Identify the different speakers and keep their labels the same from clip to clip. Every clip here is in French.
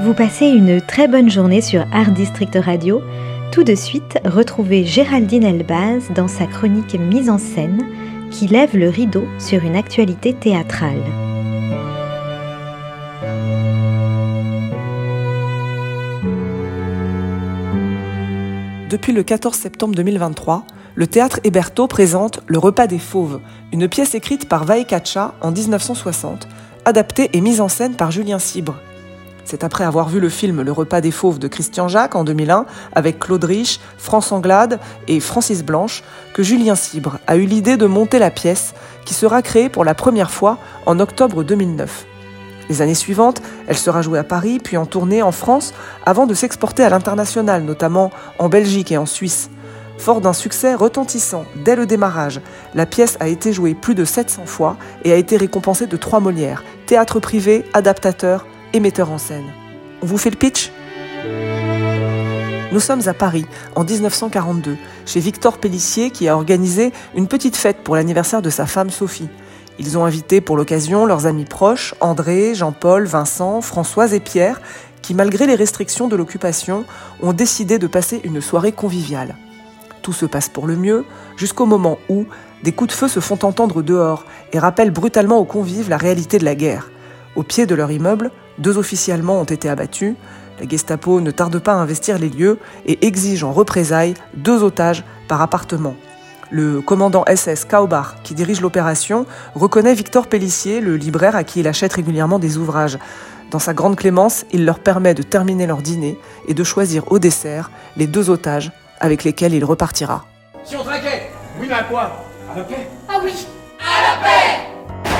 Speaker 1: Vous passez une très bonne journée sur Art District Radio. Tout de suite, retrouvez Géraldine Elbaz dans sa chronique Mise en scène qui lève le rideau sur une actualité théâtrale.
Speaker 2: Depuis le 14 septembre 2023, le théâtre Hébertot présente Le Repas des Fauves, une pièce écrite par Vae-Katcha en 1960, adaptée et mise en scène par Julien Cibre. C'est après avoir vu le film Le Repas des Fauves de Christian Jacques en 2001, avec Claude Rich, France Anglade et Francis Blanche, que Julien Cibre a eu l'idée de monter la pièce, qui sera créée pour la première fois en octobre 2009. Les années suivantes, elle sera jouée à Paris, puis en tournée en France, avant de s'exporter à l'international, notamment en Belgique et en Suisse. Fort d'un succès retentissant dès le démarrage, la pièce a été jouée plus de 700 fois et a été récompensée de 3 Molières, théâtre privé, adaptateur et metteur en scène. On vous fait le pitch ? Nous sommes à Paris, en 1942, chez Victor Pélissier qui a organisé une petite fête pour l'anniversaire de sa femme Sophie. Ils ont invité pour l'occasion leurs amis proches, André, Jean-Paul, Vincent, Françoise et Pierre, qui malgré les restrictions de l'occupation, ont décidé de passer une soirée conviviale. Tout se passe pour le mieux, jusqu'au moment où des coups de feu se font entendre dehors et rappellent brutalement aux convives la réalité de la guerre. Au pied de leur immeuble, 2 officiers allemands ont été abattus. La Gestapo ne tarde pas à investir les lieux et exige en représailles 2 otages par appartement. Le commandant SS Kaubach, qui dirige l'opération, reconnaît Victor Pélissier, le libraire à qui il achète régulièrement des ouvrages. Dans sa grande clémence, il leur permet de terminer leur dîner et de choisir au dessert les 2 otages avec lesquels il repartira.
Speaker 3: Si on traquait, oui mais à quoi ? À la paix ?
Speaker 4: Ah oui, à la paix !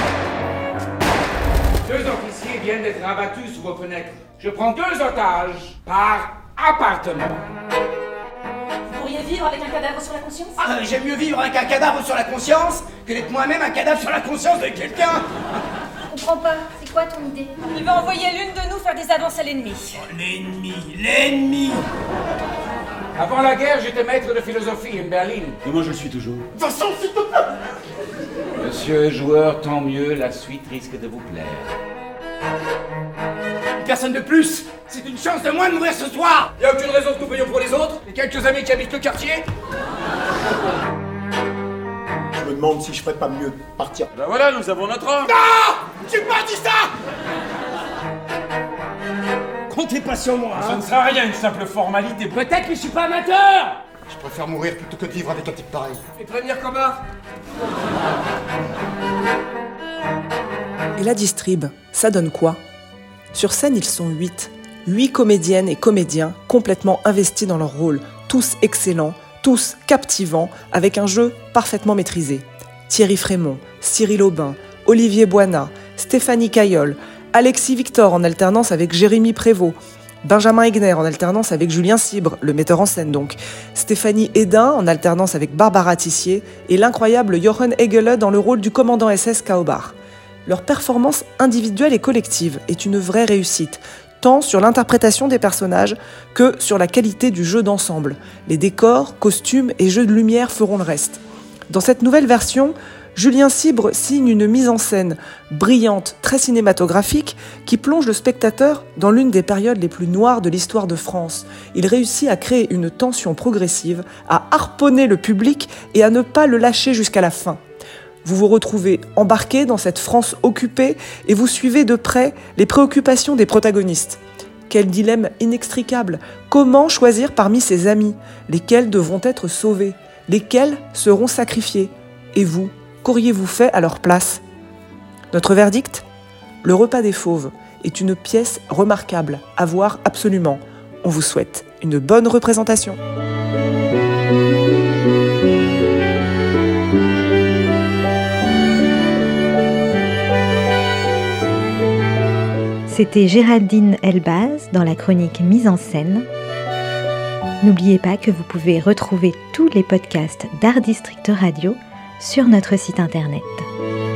Speaker 3: 2 officiers viennent d'être abattus sous vos fenêtres. Je prends 2 otages par appartement.
Speaker 4: Vous pourriez vivre avec un cadavre sur la conscience ?
Speaker 5: Ah, j'aime mieux vivre avec un cadavre sur la conscience que d'être moi-même un cadavre sur la conscience de quelqu'un.
Speaker 4: Je comprends pas, c'est quoi ton idée ? Il va envoyer l'une de nous faire des avances à l'ennemi.
Speaker 5: Oh, l'ennemi.
Speaker 3: Avant la guerre, j'étais maître de philosophie en Berlin.
Speaker 6: Et moi je le suis toujours.
Speaker 5: Vincent, s'il te plaît.
Speaker 3: Monsieur est joueur, tant mieux, la suite risque de vous plaire.
Speaker 5: Personne de plus. C'est une chance de moins de mourir ce soir.
Speaker 3: Y a aucune raison que nous payons pour les autres ?
Speaker 5: Les quelques amis qui habitent le quartier.
Speaker 6: Je me demande si je ferais pas mieux de partir.
Speaker 3: Ben voilà, nous avons notre homme.
Speaker 5: Non, j'ai pas dit ça. Comptez pas sur moi,
Speaker 3: Ça
Speaker 5: hein.
Speaker 3: ne sert à rien, une simple formalité.
Speaker 5: Peut-être que je suis pas amateur.
Speaker 6: Je préfère mourir plutôt que de vivre avec un type pareil.
Speaker 3: Et prévenir Cobar.
Speaker 2: Et la distrib, ça donne quoi ? Sur scène, ils sont 8. 8 comédiennes et comédiens complètement investis dans leur rôle, tous excellents, tous captivants, avec un jeu parfaitement maîtrisé. Thierry Frémont, Cyril Aubin, Olivier Boinat, Stéphanie Caillol, Alexis Victor en alternance avec Jérémy Prévost, Benjamin Egner en alternance avec Julien Cibre, le metteur en scène donc, Stéphanie Hédin en alternance avec Barbara Tissier et l'incroyable Jochen Egele dans le rôle du commandant SS Kaubach. Leur performance individuelle et collective est une vraie réussite, tant sur l'interprétation des personnages que sur la qualité du jeu d'ensemble. Les décors, costumes et jeux de lumière feront le reste. Dans cette nouvelle version, Julien Cibre signe une mise en scène brillante, très cinématographique, qui plonge le spectateur dans l'une des périodes les plus noires de l'histoire de France. Il réussit à créer une tension progressive, à harponner le public et à ne pas le lâcher jusqu'à la fin. Vous vous retrouvez embarqué dans cette France occupée et vous suivez de près les préoccupations des protagonistes. Quel dilemme inextricable! Comment choisir parmi ses amis? Lesquels devront être sauvés? Lesquels seront sacrifiés? Et vous, qu'auriez-vous fait à leur place? Notre verdict ? Le Repas des Fauves est une pièce remarquable, à voir absolument. On vous souhaite une bonne représentation.
Speaker 1: C'était Géraldine Elbaz dans la chronique Mise en scène. N'oubliez pas que vous pouvez retrouver tous les podcasts d'Art District Radio sur notre site internet.